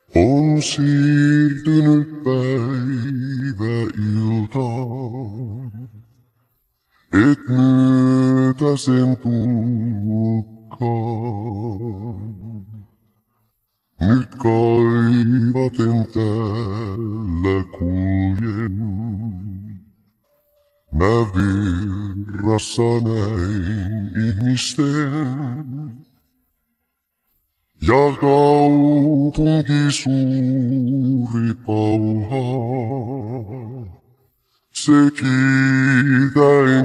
On siirtynyt päivä iltaan, et myötä sen tullutkaan. Nyt kaivaten täällä kuljen, mä virrassa näin ihmisten. Ja kaupunki suuri pauhaa, se kiitäen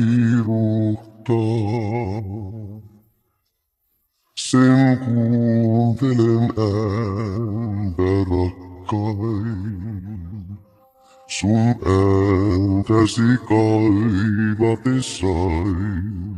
kiiruhtaa. Sen kuuntelen ääntä rakkain, sun ääntäsi kaivatessain.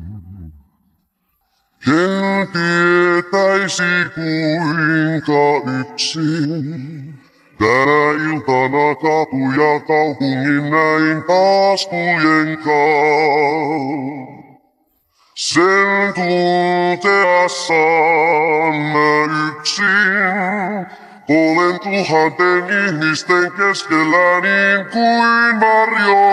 En tietäisi kuinka yksin tänä iltana katuja kaupungin näin taas kuljenkaan. Sen tunteassaan mä yksin olen tuhanten ihmisten keskellä niin kuin varjo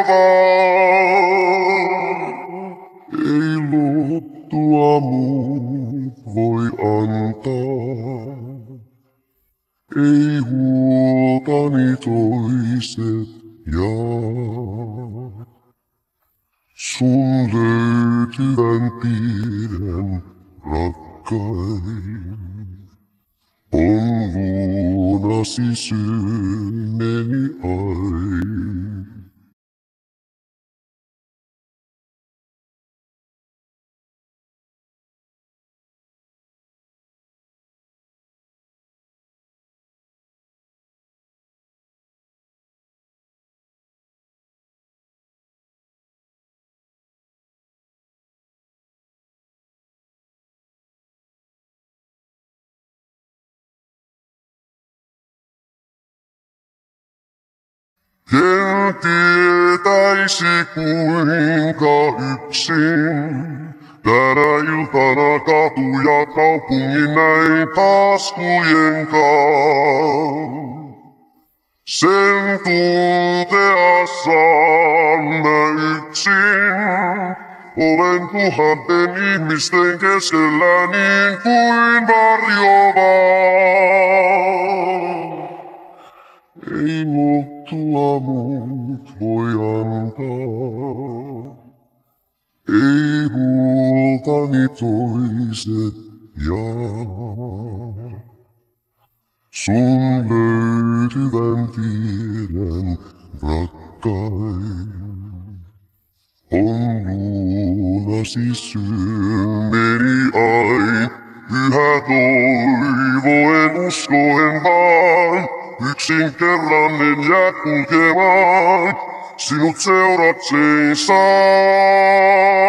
vaan. Ei lottua muut voi antaa, ei huoltani toiset jaa. Sun löytyvän tiedän rakkain, on luonasi sydämeni aina. En tietäisi kuinka yksin tänä iltana katuja kaupungin näin taas kuljenkaan. Sen tunteassaan mä yksin olen tuhanten ihmisten keskellä niin kuin varjo vaan. Ei lottua muut voi antaa, ei huoltani toiset jaa. Sun löytyvän tiedän rakkain, on luonasi sydämeni ain. Yhä toivoen uskoen vaan, yksin kerran en jää kulkemaan, sinut seuratsein saa.